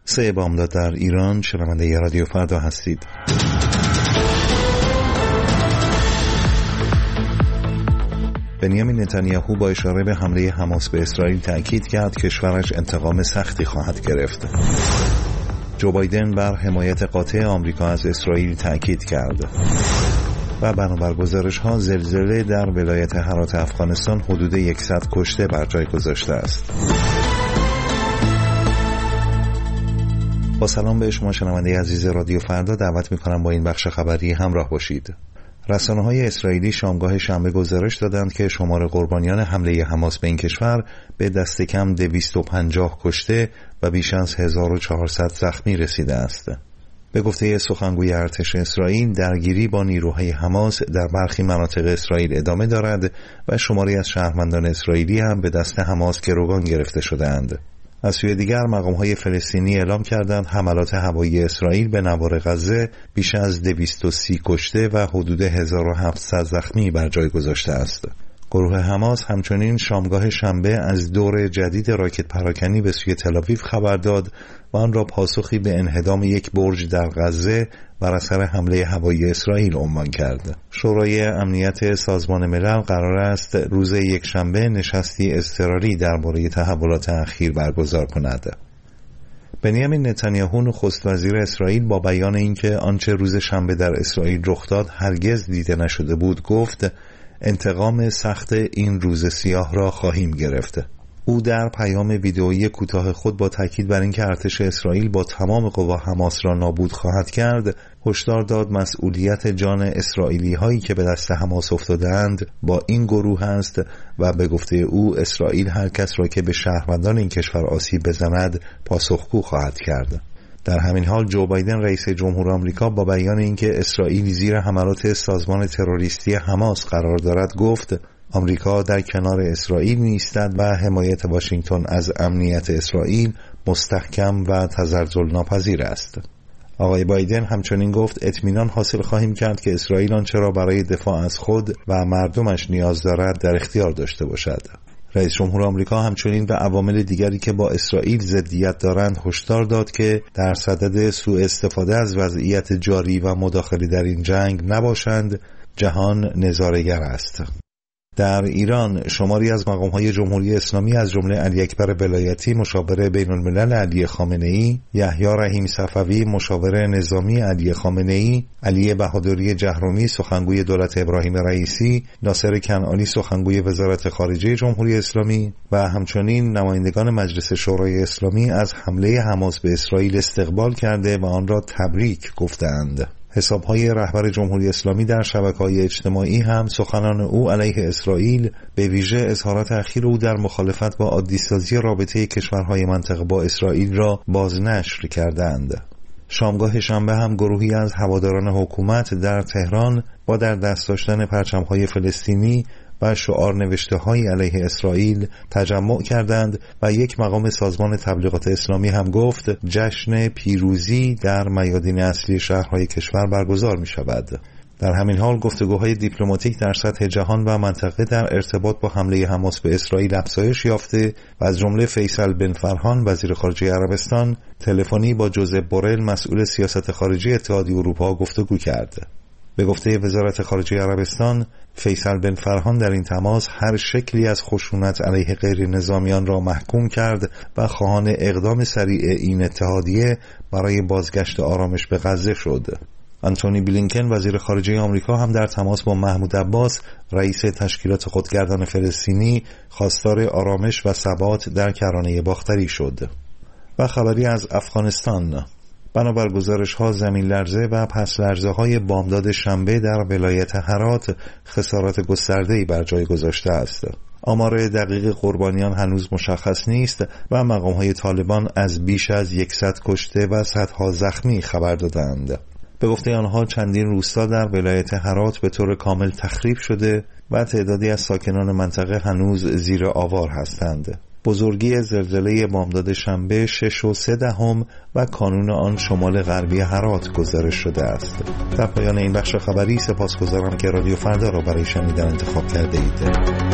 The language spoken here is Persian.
3 بامداد در ایران. شنونده رادیو فردا هستید. بنیامین نتانیاهو با اشاره به حمله حماس به اسرائیل تأکید کرد کشورش انتقام سختی خواهد گرفت. جو بایدن بر حمایت قاطع آمریکا از اسرائیل تأکید کرد. و بنابر گزارش‌ها زلزله در ولایت هرات افغانستان حدود 100 کشته بر جای گذاشته است. با سلام به شما شنونده عزیز رادیو فردا، دعوت می‌کنم با این بخش خبری همراه باشید. رسانه‌های اسرائیلی شامگاه شنبه گزارش دادند که شمار قربانیان حمله حماس به این کشور به دست کم 250 کشته و بیش از 1400 زخمی رسیده است. به گفته سخنگوی ارتش اسرائیل، درگیری با نیروهای حماس در برخی مناطق اسرائیل ادامه دارد و شماری از شهروندان اسرائیلی هم به دست حماس گروگان گرفته شده‌اند. از سوی دیگر مقام‌های فلسطینی اعلام کردند حملات هوایی اسرائیل به نوار غزه بیش از 230 کشته و حدود 1700 زخمی بر جای گذاشته است. گروه حماس همچنین شامگاه شنبه از دور جدید راکت پراکنی به سوی تل‌آویو خبر داد و آن را پاسخی به انهدام یک برج در غزه بر اثر حمله هوایی اسرائیل عنوان کرد. شورای امنیت سازمان ملل قرار است روز یکشنبه نشستی اضطراری درباره تحولات اخیر برگزار کند. بنیامین نتانیاهو نخست وزیر اسرائیل با بیان اینکه آنچه روز شنبه در اسرائیل رخ داد هرگز دیده نشده بود گفت انتقام سخت این روز سیاه را خواهیم گرفت. او در پیام ویدئویی کوتاه خود با تاکید بر اینکه ارتش اسرائیل با تمام قوا حماس را نابود خواهد کرد، هشدار داد مسئولیت جان اسرائیلی هایی که به دست حماس افتاده‌اند با این گروه است و به گفته او اسرائیل هر کس را که به شهروندان این کشور آسیب بزند پاسخگو خواهد کرد. در همین حال جو بایدن رئیس جمهور آمریکا با بیان اینکه اسرائیل زیر حملات سازمان تروریستی حماس قرار دارد گفت آمریکا در کنار اسرائیل می‌ایستد و حمایت واشنگتن از امنیت اسرائیل مستحکم و تزلزل‌ناپذیر است. آقای بایدن همچنین گفت اطمینان حاصل خواهیم کرد که اسرائیل آنچه را برای دفاع از خود و مردمش نیاز دارد در اختیار داشته باشد. رئیس جمهور آمریکا همچنین به عوامل دیگری که با اسرائیل ضدیت دارند هشدار داد که در صدد سوء استفاده از وضعیت جاری و مداخله در این جنگ نباشند. جهان نظاره‌گر است. در ایران شماری از مقام‌های جمهوری اسلامی از جمله علی اکبر ولایتی مشاور بین الملل علی خامنه‌ای، یحیی رحیمی صفوی مشاور نظامی علی خامنه‌ای، علی بهادری جهرومی سخنگوی دولت ابراهیم رئیسی، ناصر کنعانی سخنگوی وزارت خارجه جمهوری اسلامی و همچنین نمایندگان مجلس شورای اسلامی از حمله حماس به اسرائیل استقبال کرده و آن را تبریک گفتند. حساب‌های رهبر جمهوری اسلامی در شبکه‌های اجتماعی هم سخنان او علیه اسرائیل به ویژه اظهارات اخیر او در مخالفت با عادی‌سازی رابطه کشورهای منطقه با اسرائیل را بازنشر کردند. شامگاه شنبه هم گروهی از هواداران حکومت در تهران با در دست داشتن پرچم‌های فلسطینی و شعار نوشته‌های علیه اسرائیل تجمع کردند و یک مقام سازمان تبلیغات اسلامی هم گفت جشن پیروزی در میادین اصلی شهرهای کشور برگزار می‌شود. در همین حال گفتگوهای دیپلماتیک در سطح جهان و منطقه در ارتباط با حمله حماس به اسرائیل افزایش یافته و از جمله فیصل بن فرحان وزیر خارجه عربستان تلفنی با جوزپ بورل مسئول سیاست خارجی اتحادیه اروپا گفتگو کرد. به گفته وزارت خارجه عربستان، فیصل بن فرحان در این تماس هر شکلی از خشونت علیه غیر نظامیان را محکوم کرد و خواهان اقدام سریع این اتحادیه برای بازگشت آرامش به غزه شد. آنتونی بلینکن وزیر خارجه آمریکا هم در تماس با محمود عباس رئیس تشکیلات خودگردان فلسطینی خواستار آرامش و ثبات در کرانه باختری شد. و خبری از افغانستان. بنابر گزارش‌ها زمین لرزه و پس لرزه های بامداد شنبه در ولایت هرات خسارات گسترده‌ای بر جای گذاشته است. آمار دقیق قربانیان هنوز مشخص نیست و مقام‌های طالبان از بیش از 100 کشته و صدها زخمی خبر دادند. به گفته آنها چندین روستا در ولایت هرات به طور کامل تخریب شده و تعدادی از ساکنان منطقه هنوز زیر آوار هستند. بزرگی زلزله بامداد شنبه 6.3 و کانون آن شمال غربی هرات گزارش شده است. در پایان این بخش خبری سپاسگزارم که رادیو فردا را برای شنیدن انتخاب کرده اید.